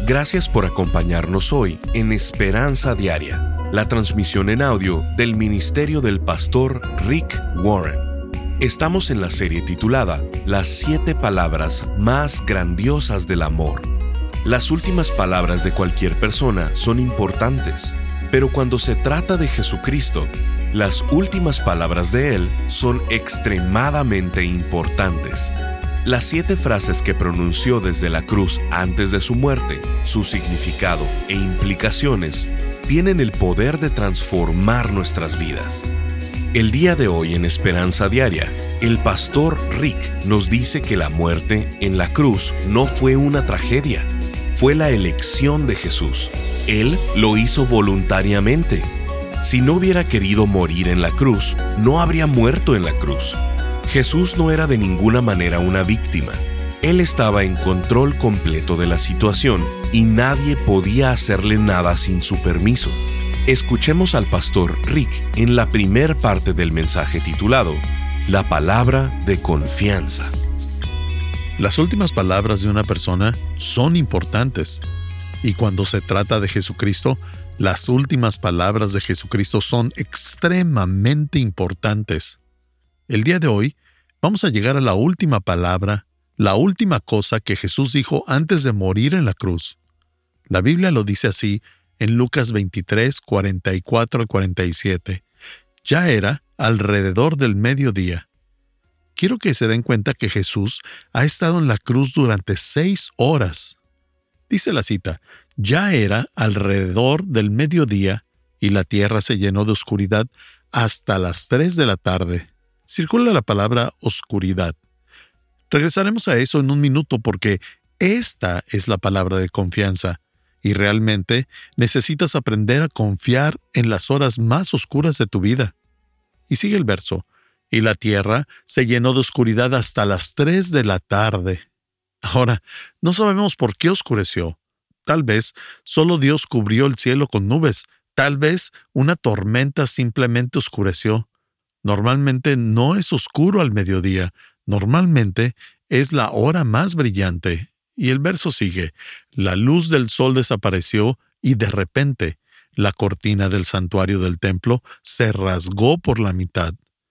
Gracias por acompañarnos hoy en Esperanza Diaria, la transmisión en audio del ministerio del pastor Rick Warren. Estamos en la serie titulada Las 7 palabras más grandiosas del amor. Las últimas palabras de cualquier persona son importantes, pero cuando se trata de Jesucristo, las últimas palabras de Él son extremadamente importantes. Las 7 frases que pronunció desde la cruz antes de su muerte, su significado e implicaciones, tienen el poder de transformar nuestras vidas. El día de hoy en Esperanza Diaria, el pastor Rick nos dice que la muerte en la cruz no fue una tragedia, fue la elección de Jesús. Él lo hizo voluntariamente. Si no hubiera querido morir en la cruz, no habría muerto en la cruz. Jesús no era de ninguna manera una víctima. Él estaba en control completo de la situación y nadie podía hacerle nada sin su permiso. Escuchemos al pastor Rick en la primer parte del mensaje titulado La palabra de confianza. Las últimas palabras de una persona son importantes. Y cuando se trata de Jesucristo, las últimas palabras de Jesucristo son extremadamente importantes. El día de hoy vamos a llegar a la última palabra, la última cosa que Jesús dijo antes de morir en la cruz. La Biblia lo dice así en Lucas 23, 44 al 47. Ya era alrededor del mediodía. Quiero que se den cuenta que Jesús ha estado en la cruz durante 6 horas. Dice la cita, ya era alrededor del mediodía y la tierra se llenó de oscuridad hasta las 3 de la tarde. Circula la palabra oscuridad. Regresaremos a eso en un minuto porque esta es la palabra de confianza y realmente necesitas aprender a confiar en las horas más oscuras de tu vida. Y sigue el verso. Y la tierra se llenó de oscuridad hasta las 3 de la tarde. Ahora, no sabemos por qué oscureció. Tal vez solo Dios cubrió el cielo con nubes. Tal vez una tormenta simplemente oscureció. Normalmente no es oscuro al mediodía. Normalmente es la hora más brillante. Y el verso sigue. La luz del sol desapareció y de repente la cortina del santuario del templo se rasgó por la mitad.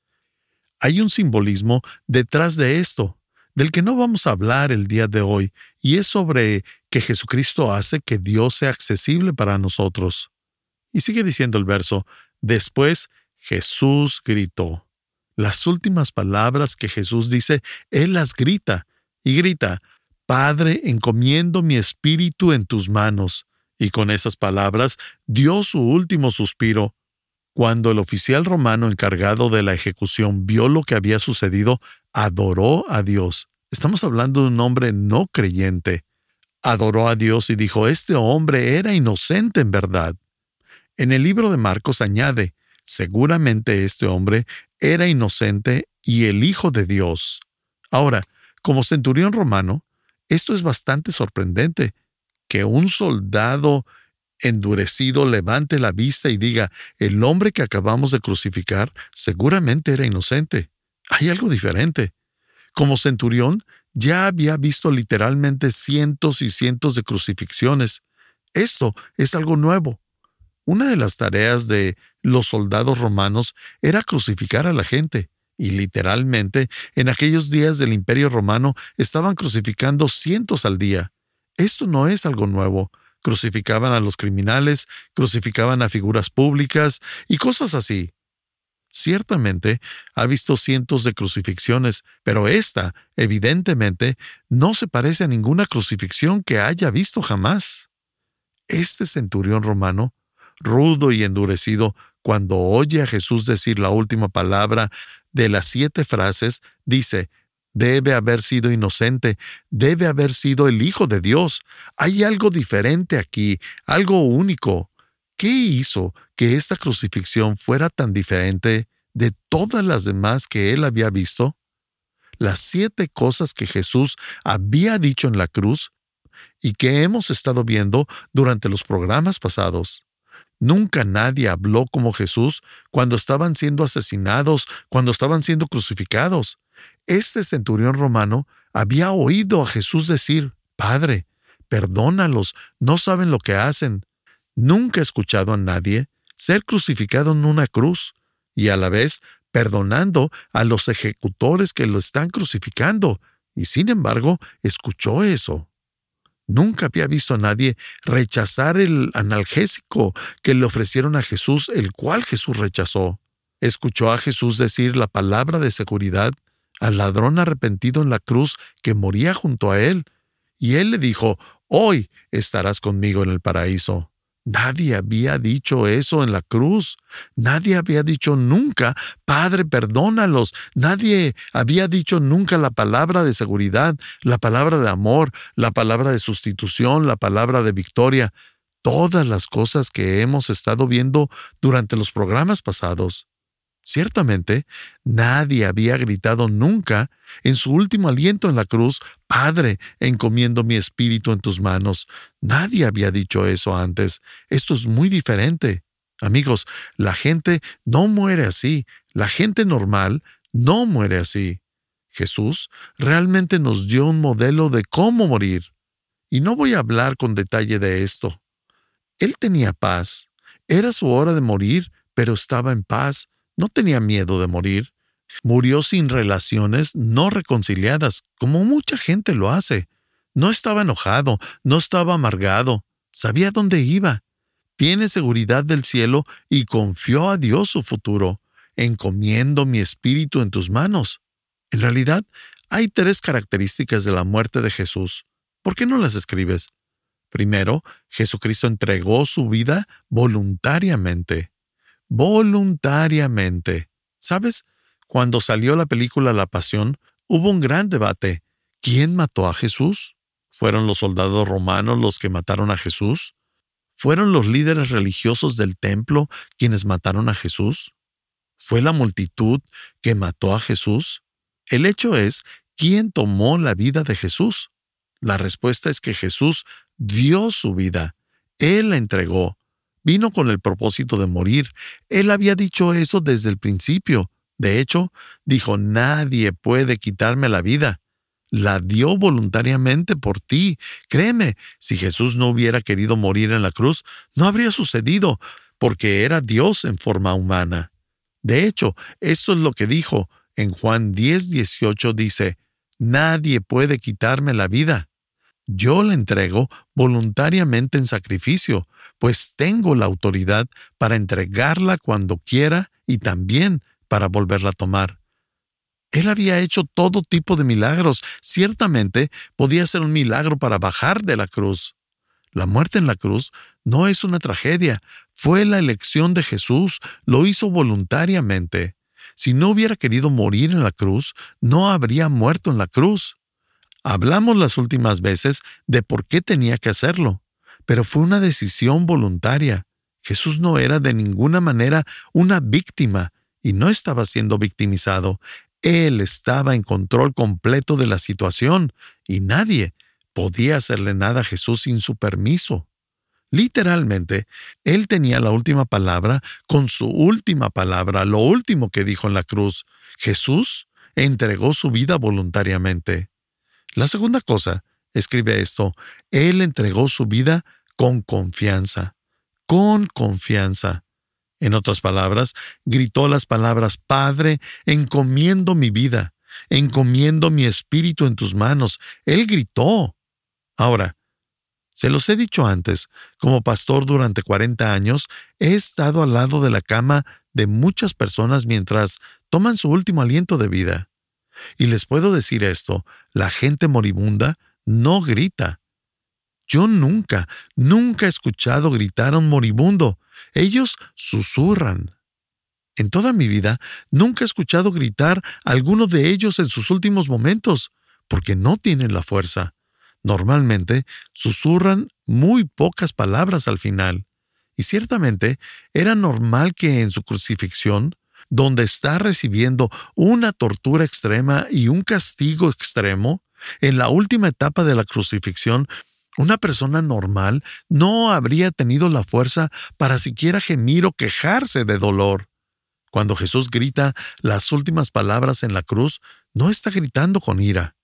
Hay un simbolismo detrás de esto, del que no vamos a hablar el día de hoy, y es sobre que Jesucristo hace que Dios sea accesible para nosotros. Y sigue diciendo el verso, después Jesús gritó. Las últimas palabras que Jesús dice, Él las grita, y grita, Padre, encomiendo mi espíritu en tus manos. Y con esas palabras dio su último suspiro. Cuando el oficial romano encargado de la ejecución vio lo que había sucedido, adoró a Dios. Estamos hablando de un hombre no creyente. Adoró a Dios y dijo, este hombre era inocente en verdad. En el libro de Marcos añade, seguramente este hombre era inocente y el Hijo de Dios. Ahora, como centurión romano, esto es bastante sorprendente, que un soldado endurecido levante la vista y diga, el hombre que acabamos de crucificar seguramente era inocente. Hay algo diferente. Como centurión, ya había visto literalmente cientos y cientos de crucifixiones. Esto es algo nuevo. Una de las tareas de los soldados romanos era crucificar a la gente, y literalmente, en aquellos días del Imperio Romano estaban crucificando cientos al día. Esto no es algo nuevo. Crucificaban a los criminales, crucificaban a figuras públicas y cosas así. Ciertamente ha visto cientos de crucifixiones, pero esta, evidentemente, no se parece a ninguna crucifixión que haya visto jamás. Este centurión romano, rudo y endurecido, cuando oye a Jesús decir la última palabra de las 7 frases, dice, debe haber sido inocente, debe haber sido el Hijo de Dios. Hay algo diferente aquí, algo único. ¿Qué hizo que esta crucifixión fuera tan diferente de todas las demás que él había visto? Las 7 cosas que Jesús había dicho en la cruz y que hemos estado viendo durante los programas pasados. Nunca nadie habló como Jesús cuando estaban siendo asesinados, cuando estaban siendo crucificados. Este centurión romano había oído a Jesús decir, Padre, perdónalos, no saben lo que hacen. Nunca he escuchado a nadie ser crucificado en una cruz y a la vez perdonando a los ejecutores que lo están crucificando. Y sin embargo, escuchó eso. Nunca había visto a nadie rechazar el analgésico que le ofrecieron a Jesús, el cual Jesús rechazó. Escuchó a Jesús decir la palabra de seguridad al ladrón arrepentido en la cruz que moría junto a él. Y él le dijo, hoy estarás conmigo en el paraíso. Nadie había dicho eso en la cruz. Nadie había dicho nunca, Padre, perdónalos. Nadie había dicho nunca la palabra de seguridad, la palabra de amor, la palabra de sustitución, la palabra de victoria. Todas las cosas que hemos estado viendo durante los programas pasados. Ciertamente, nadie había gritado nunca en su último aliento en la cruz, Padre, encomiendo mi espíritu en tus manos. Nadie había dicho eso antes. Esto es muy diferente. Amigos, la gente no muere así. La gente normal no muere así. Jesús realmente nos dio un modelo de cómo morir. Y no voy a hablar con detalle de esto. Él tenía paz. Era su hora de morir, pero estaba en paz. No tenía miedo de morir. Murió sin relaciones no reconciliadas, como mucha gente lo hace. No estaba enojado, no estaba amargado. Sabía dónde iba. Tiene seguridad del cielo y confió a Dios su futuro. Encomiendo mi espíritu en tus manos. En realidad, hay 3 características de la muerte de Jesús. ¿Por qué no las escribes? Primero, Jesucristo entregó su vida voluntariamente. Voluntariamente. ¿Sabes? Cuando salió la película La Pasión, hubo un gran debate. ¿Quién mató a Jesús? ¿Fueron los soldados romanos los que mataron a Jesús? ¿Fueron los líderes religiosos del templo quienes mataron a Jesús? ¿Fue la multitud que mató a Jesús? El hecho es, ¿quién tomó la vida de Jesús? La respuesta es que Jesús dio su vida. Él la entregó. Vino con el propósito de morir. Él había dicho eso desde el principio. De hecho, dijo, nadie puede quitarme la vida. La dio voluntariamente por ti. Créeme, si Jesús no hubiera querido morir en la cruz, no habría sucedido, porque era Dios en forma humana. De hecho, esto es lo que dijo. En Juan 10:18 dice, nadie puede quitarme la vida. Yo la entrego voluntariamente en sacrificio, pues tengo la autoridad para entregarla cuando quiera y también para volverla a tomar. Él había hecho todo tipo de milagros. Ciertamente podía ser un milagro para bajar de la cruz. La muerte en la cruz no es una tragedia. Fue la elección de Jesús. Lo hizo voluntariamente. Si no hubiera querido morir en la cruz, no habría muerto en la cruz. Hablamos las últimas veces de por qué tenía que hacerlo, pero fue una decisión voluntaria. Jesús no era de ninguna manera una víctima y no estaba siendo victimizado. Él estaba en control completo de la situación y nadie podía hacerle nada a Jesús sin su permiso. Literalmente, Él tenía la última palabra con su última palabra, lo último que dijo en la cruz. Jesús entregó su vida voluntariamente. La segunda cosa, escribe esto, Él entregó su vida con confianza. Con confianza. En otras palabras, gritó las palabras, Padre, encomiendo mi vida, encomiendo mi espíritu en tus manos. Él gritó. Ahora, se los he dicho antes, como pastor durante 40 años, he estado al lado de la cama de muchas personas mientras toman su último aliento de vida. Y les puedo decir esto, la gente moribunda no grita. Yo nunca he escuchado gritar a un moribundo. Ellos susurran. En toda mi vida, nunca he escuchado gritar a alguno de ellos en sus últimos momentos, porque no tienen la fuerza. Normalmente, susurran muy pocas palabras al final. Y ciertamente, era normal que en su crucifixión, donde está recibiendo una tortura extrema y un castigo extremo, en la última etapa de la crucifixión, una persona normal no habría tenido la fuerza para siquiera gemir o quejarse de dolor. Cuando Jesús grita las últimas palabras en la cruz, no está gritando con ira.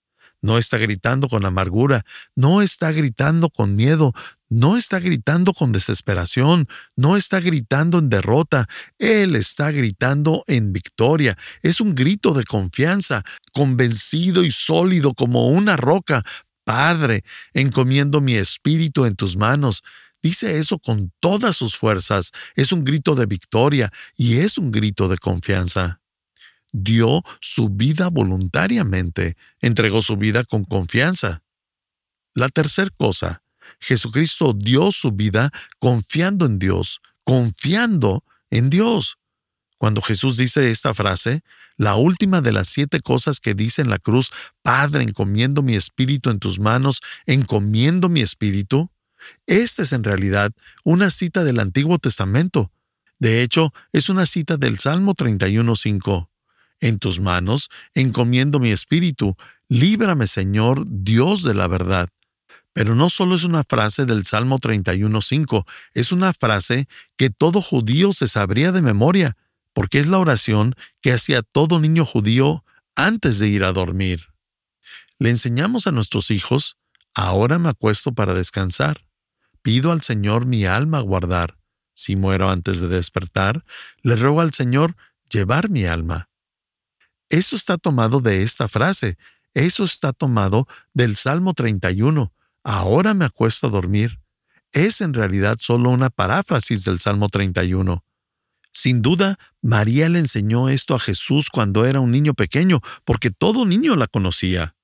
No está gritando con amargura, no está gritando con miedo, no está gritando con desesperación, no está gritando en derrota. Él está gritando en victoria. Es un grito de confianza, convencido y sólido como una roca. Padre, encomiendo mi espíritu en tus manos. Dice eso con todas sus fuerzas. Es un grito de victoria y es un grito de confianza. Dio su vida voluntariamente, entregó su vida con confianza. La tercera cosa, Jesucristo dio su vida confiando en Dios, confiando en Dios. Cuando Jesús dice esta frase, la última de las 7 cosas que dice en la cruz, Padre, encomiendo mi espíritu en tus manos, encomiendo mi espíritu, esta es en realidad una cita del Antiguo Testamento. De hecho, es una cita del Salmo 31:5. En tus manos encomiendo mi espíritu, líbrame, Señor, Dios de la verdad. Pero no solo es una frase del Salmo 31:5, es una frase que todo judío se sabría de memoria, porque es la oración que hacía todo niño judío antes de ir a dormir. Le enseñamos a nuestros hijos, ahora me acuesto para descansar. Pido al Señor mi alma guardar. Si muero antes de despertar, le ruego al Señor llevar mi alma. Eso está tomado de esta frase. Eso está tomado del Salmo 31. Ahora me acuesto a dormir. Es en realidad solo una paráfrasis del Salmo 31. Sin duda, María le enseñó esto a Jesús cuando era un niño pequeño, porque todo niño la conocía.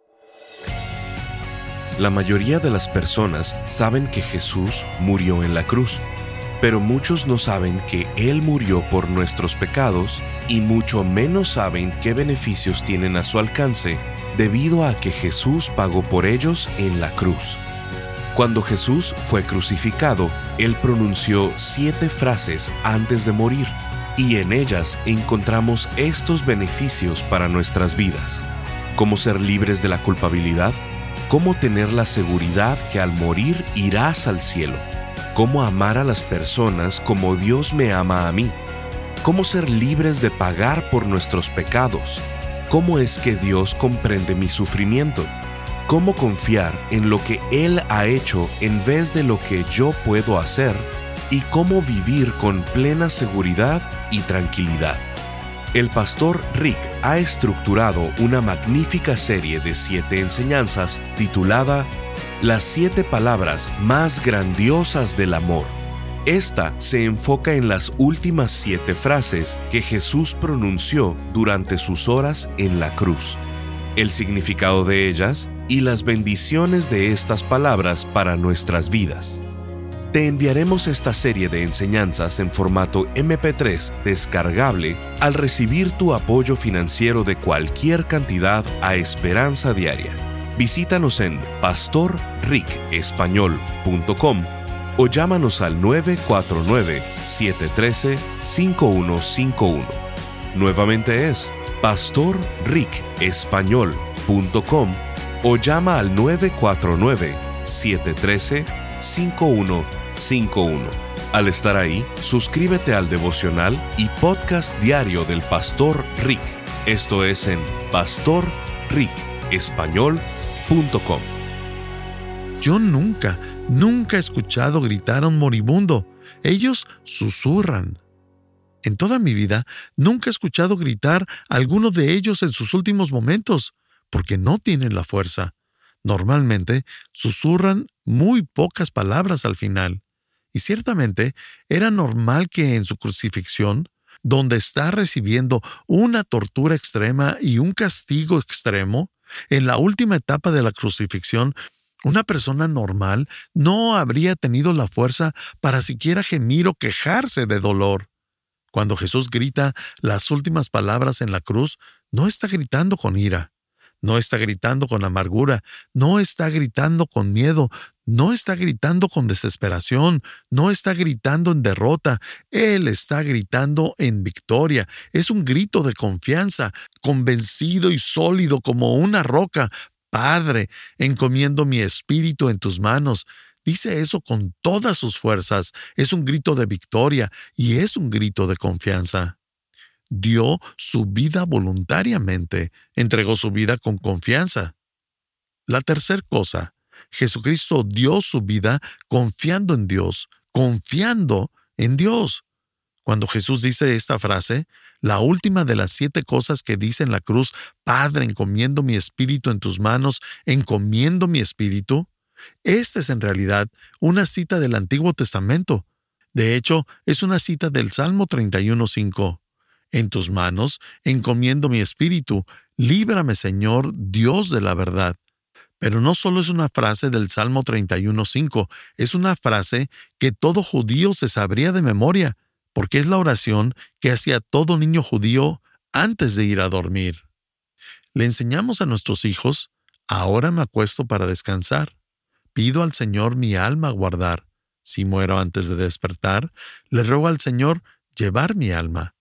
La mayoría de las personas saben que Jesús murió en la cruz, pero muchos no saben que Él murió por nuestros pecados y mucho menos saben qué beneficios tienen a su alcance debido a que Jesús pagó por ellos en la cruz. Cuando Jesús fue crucificado, Él pronunció 7 frases antes de morir, y en ellas encontramos estos beneficios para nuestras vidas. Cómo ser libres de la culpabilidad, cómo tener la seguridad que al morir irás al cielo, cómo amar a las personas como Dios me ama a mí, cómo ser libres de pagar por nuestros pecados, cómo es que Dios comprende mi sufrimiento, cómo confiar en lo que Él ha hecho en vez de lo que yo puedo hacer y cómo vivir con plena seguridad y tranquilidad. El pastor Rick ha estructurado una magnífica serie de 7 enseñanzas titulada Las 7 palabras más grandiosas del amor. Esta se enfoca en las últimas 7 frases que Jesús pronunció durante sus horas en la cruz, el significado de ellas y las bendiciones de estas palabras para nuestras vidas. Te enviaremos esta serie de enseñanzas en formato MP3 descargable al recibir tu apoyo financiero de cualquier cantidad a Esperanza Diaria. Visítanos en pastorricespañol.com o llámanos al 949-713-5151. Nuevamente es pastorricespañol.com o llama al 949-713-5151. Al estar ahí, suscríbete al devocional y podcast diario del Pastor Rick. Esto es en pastorricespañol.com. Yo nunca he escuchado gritar a un moribundo. Ellos susurran. En toda mi vida, nunca he escuchado gritar a alguno de ellos en sus últimos momentos, porque no tienen la fuerza. Normalmente, susurran muy pocas palabras al final. Y ciertamente, era normal que en su crucifixión, donde está recibiendo una tortura extrema y un castigo extremo, en la última etapa de la crucifixión, una persona normal no habría tenido la fuerza para siquiera gemir o quejarse de dolor. Cuando Jesús grita las últimas palabras en la cruz, no está gritando con ira, no está gritando con amargura, no está gritando con miedo, no está gritando con desesperación, no está gritando en derrota. Él está gritando en victoria. Es un grito de confianza, convencido y sólido como una roca. Padre, encomiendo mi espíritu en tus manos. Dice eso con todas sus fuerzas. Es un grito de victoria y es un grito de confianza. Dio su vida voluntariamente, entregó su vida con confianza. La tercera cosa, Jesucristo dio su vida confiando en Dios, confiando en Dios. Cuando Jesús dice esta frase, la última de las 7 cosas que dice en la cruz, Padre, encomiendo mi espíritu en tus manos, encomiendo mi espíritu, esta es en realidad una cita del Antiguo Testamento. De hecho, es una cita del Salmo 31:5. En tus manos encomiendo mi espíritu, líbrame, Señor, Dios de la verdad. Pero no solo es una frase del Salmo 31:5, es una frase que todo judío se sabría de memoria, porque es la oración que hacía todo niño judío antes de ir a dormir. Le enseñamos a nuestros hijos, ahora me acuesto para descansar. Pido al Señor mi alma guardar. Si muero antes de despertar, le ruego al Señor llevar mi alma.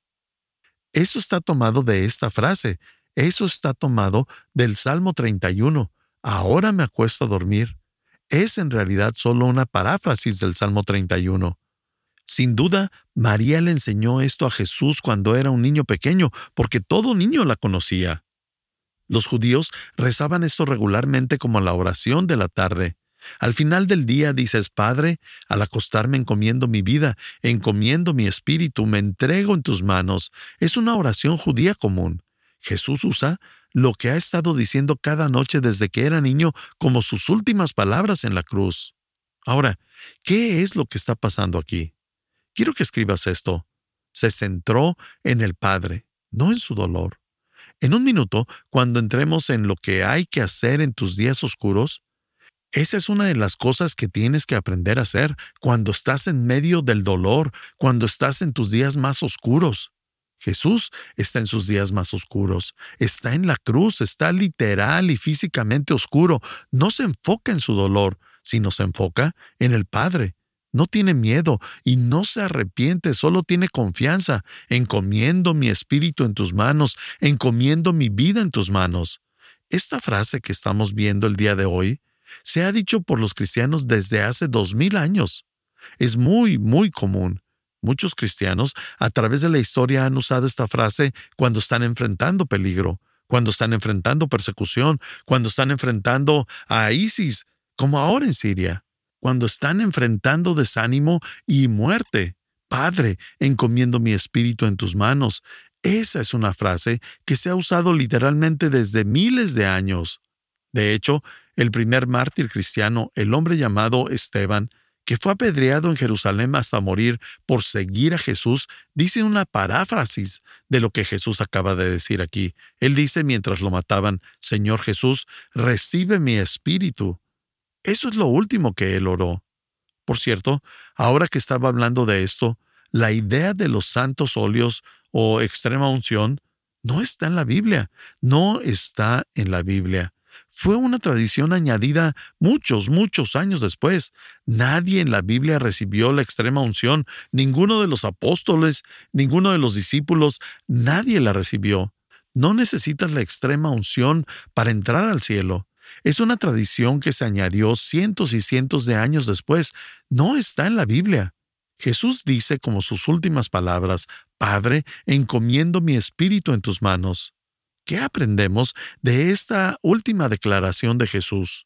Eso está tomado de esta frase. Eso está tomado del Salmo 31. Ahora me acuesto a dormir. Es en realidad solo una paráfrasis del Salmo 31. Sin duda, María le enseñó esto a Jesús cuando era un niño pequeño, porque todo niño la conocía. Los judíos rezaban esto regularmente como la oración de la tarde. Al final del día dices, Padre, al acostarme encomiendo mi vida, encomiendo mi espíritu, me entrego en tus manos. Es una oración judía común. Jesús usa lo que ha estado diciendo cada noche desde que era niño como sus últimas palabras en la cruz. Ahora, ¿qué es lo que está pasando aquí? Quiero que escribas esto. Se centró en el Padre, no en su dolor. En un minuto, cuando entremos en lo que hay que hacer en tus días oscuros, esa es una de las cosas que tienes que aprender a hacer cuando estás en medio del dolor, cuando estás en tus días más oscuros. Jesús está en sus días más oscuros, está en la cruz, está literal y físicamente oscuro. No se enfoca en su dolor, sino se enfoca en el Padre. No tiene miedo y no se arrepiente, solo tiene confianza. Encomiendo mi espíritu en tus manos, encomiendo mi vida en tus manos. Esta frase que estamos viendo el día de hoy se ha dicho por los cristianos desde hace 2000 años. Es muy, muy común. Muchos cristianos a través de la historia han usado esta frase cuando están enfrentando peligro, cuando están enfrentando persecución, cuando están enfrentando a ISIS, como ahora en Siria, cuando están enfrentando desánimo y muerte. Padre, encomiendo mi espíritu en tus manos. Esa es una frase que se ha usado literalmente desde miles de años. De hecho, el primer mártir cristiano, el hombre llamado Esteban, que fue apedreado en Jerusalén hasta morir por seguir a Jesús, dice una paráfrasis de lo que Jesús acaba de decir aquí. Él dice mientras lo mataban, Señor Jesús, recibe mi espíritu. Eso es lo último que él oró. Por cierto, ahora que estaba hablando de esto, la idea de los santos óleos o extrema unción no está en la Biblia. No está en la Biblia. Fue una tradición añadida muchos, muchos años después. Nadie en la Biblia recibió la extrema unción. Ninguno de los apóstoles, ninguno de los discípulos, nadie la recibió. No necesitas la extrema unción para entrar al cielo. Es una tradición que se añadió cientos y cientos de años después. No está en la Biblia. Jesús dice como sus últimas palabras, Padre, encomiendo mi espíritu en tus manos. ¿Qué aprendemos de esta última declaración de Jesús?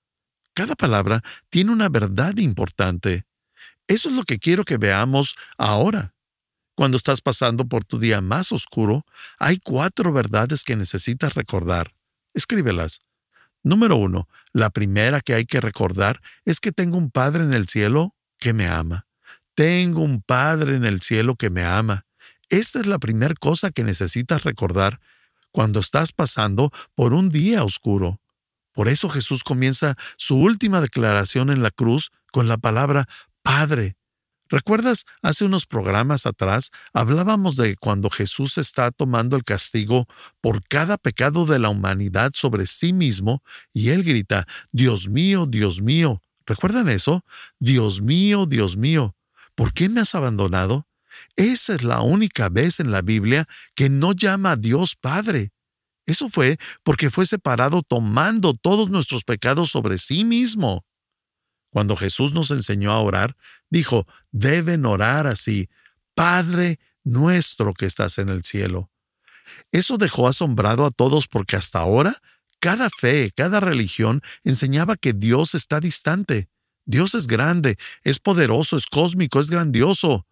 Cada palabra tiene una verdad importante. Eso es lo que quiero que veamos ahora. Cuando estás pasando por tu día más oscuro, hay 4 verdades que necesitas recordar. Escríbelas. Número 1. La primera que hay que recordar es que tengo un Padre en el cielo que me ama. Tengo un Padre en el cielo que me ama. Esta es la primera cosa que necesitas recordar cuando estás pasando por un día oscuro. Por eso Jesús comienza su última declaración en la cruz con la palabra Padre. ¿Recuerdas? Hace unos programas atrás hablábamos de cuando Jesús está tomando el castigo por cada pecado de la humanidad sobre sí mismo y Él grita, Dios mío, Dios mío. ¿Recuerdan eso? Dios mío, ¿por qué me has abandonado? Esa es la única vez en la Biblia que no llama a Dios Padre. Eso fue porque fue separado tomando todos nuestros pecados sobre sí mismo. Cuando Jesús nos enseñó a orar, dijo, deben orar así, Padre nuestro que estás en el cielo. Eso dejó asombrado a todos porque hasta ahora cada fe, cada religión enseñaba que Dios está distante. Dios es grande, es poderoso, es cósmico, es grandioso.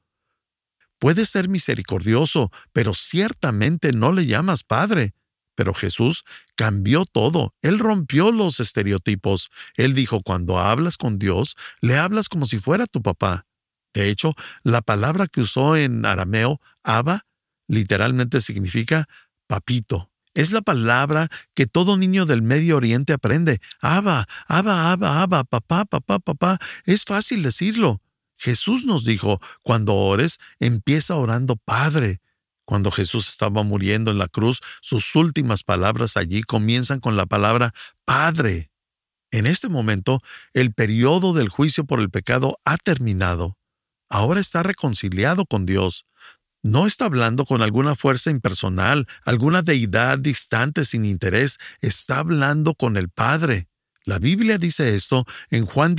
Puede ser misericordioso, pero ciertamente no le llamas Padre. Pero Jesús cambió todo. Él rompió los estereotipos. Él dijo, cuando hablas con Dios, le hablas como si fuera tu papá. De hecho, la palabra que usó en arameo, Abba, literalmente significa papito. Es la palabra que todo niño del Medio Oriente aprende. Abba, Abba, Abba, Abba, papá, papá, papá. Es fácil decirlo. Jesús nos dijo, cuando ores, empieza orando Padre. Cuando Jesús estaba muriendo en la cruz, sus últimas palabras allí comienzan con la palabra Padre. En este momento, el periodo del juicio por el pecado ha terminado. Ahora está reconciliado con Dios. No está hablando con alguna fuerza impersonal, alguna deidad distante sin interés. Está hablando con el Padre. La Biblia dice esto en Juan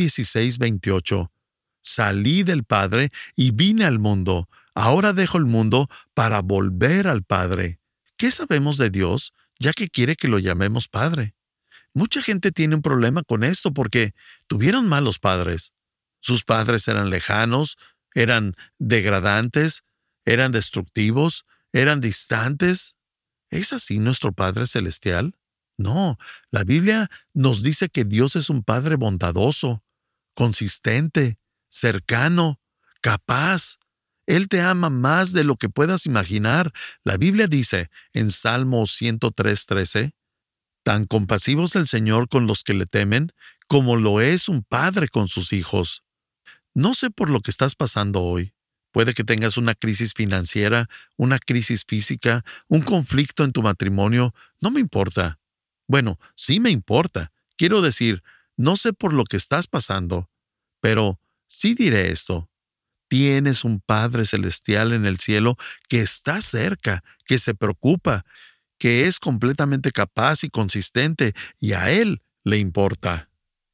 16:28. Salí del Padre y vine al mundo. Ahora dejo el mundo para volver al Padre. ¿Qué sabemos de Dios, ya que quiere que lo llamemos Padre? Mucha gente tiene un problema con esto porque tuvieron malos padres. Sus padres eran lejanos, eran degradantes, eran destructivos, eran distantes. ¿Es así nuestro Padre Celestial? No, la Biblia nos dice que Dios es un Padre bondadoso, consistente, cercano, capaz. Él te ama más de lo que puedas imaginar. La Biblia dice en Salmo 103:13, tan compasivo es el Señor con los que le temen, como lo es un padre con sus hijos. No sé por lo que estás pasando hoy. Puede que tengas una crisis financiera, una crisis física, un conflicto en tu matrimonio. No me importa. Bueno, sí me importa. Quiero decir, no sé por lo que estás pasando, pero sí diré esto. Tienes un Padre Celestial en el cielo que está cerca, que se preocupa, que es completamente capaz y consistente, y a Él le importa.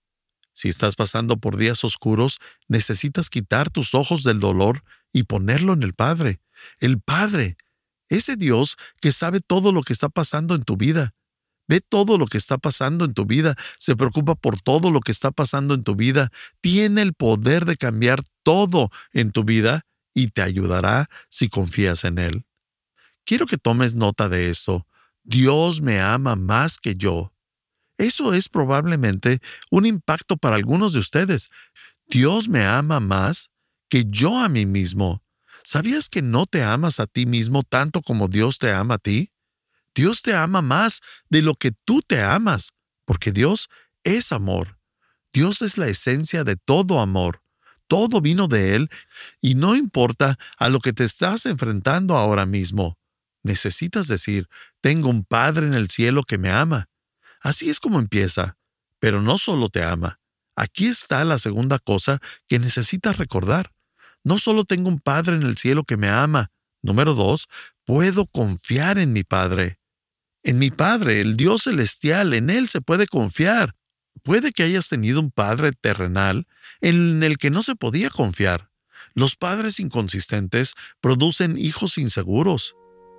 Si estás pasando por días oscuros, necesitas quitar tus ojos del dolor y ponerlo en el Padre. El Padre, ese Dios que sabe todo lo que está pasando en tu vida. Ve todo lo que está pasando en tu vida, se preocupa por todo lo que está pasando en tu vida, tiene el poder de cambiar todo en tu vida y te ayudará si confías en Él. Quiero que tomes nota de esto. Dios me ama más que yo. Eso es probablemente un impacto para algunos de ustedes. Dios me ama más que yo a mí mismo. ¿Sabías que no te amas a ti mismo tanto como Dios te ama a ti? Dios te ama más de lo que tú te amas, porque Dios es amor. Dios es la esencia de todo amor. Todo vino de Él y no importa a lo que te estás enfrentando ahora mismo. Necesitas decir, tengo un Padre en el cielo que me ama. Así es como empieza, pero no solo te ama. Aquí está la segunda cosa que necesitas recordar. No solo tengo un Padre en el cielo que me ama. Número 2, puedo confiar en mi Padre. En mi Padre, el Dios celestial, en Él se puede confiar. Puede que hayas tenido un padre terrenal en el que no se podía confiar. Los padres inconsistentes producen hijos inseguros.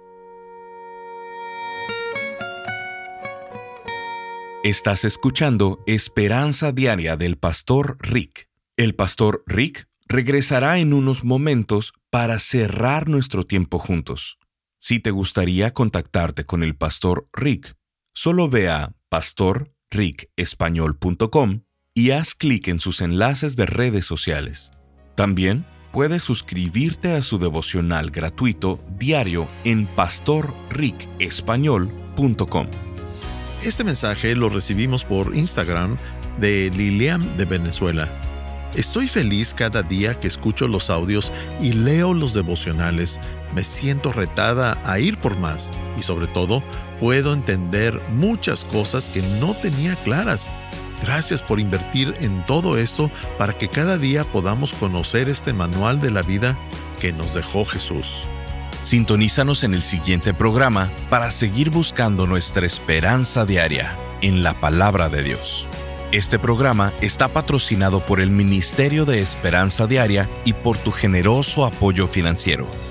Estás escuchando Esperanza Diaria del Pastor Rick. El Pastor Rick regresará en unos momentos para cerrar nuestro tiempo juntos. Si te gustaría contactarte con el Pastor Rick, solo ve a pastorricespañol.com y haz clic en sus enlaces de redes sociales. También puedes suscribirte a su devocional gratuito diario en pastorricespañol.com. Este mensaje lo recibimos por Instagram de Lilian de Venezuela. Estoy feliz cada día que escucho los audios y leo los devocionales. Me siento retada a ir por más y sobre todo puedo entender muchas cosas que no tenía claras. Gracias por invertir en todo esto para que cada día podamos conocer este manual de la vida que nos dejó Jesús. Sintonízanos en el siguiente programa para seguir buscando nuestra esperanza diaria en la Palabra de Dios. Este programa está patrocinado por el Ministerio de Esperanza Diaria y por tu generoso apoyo financiero.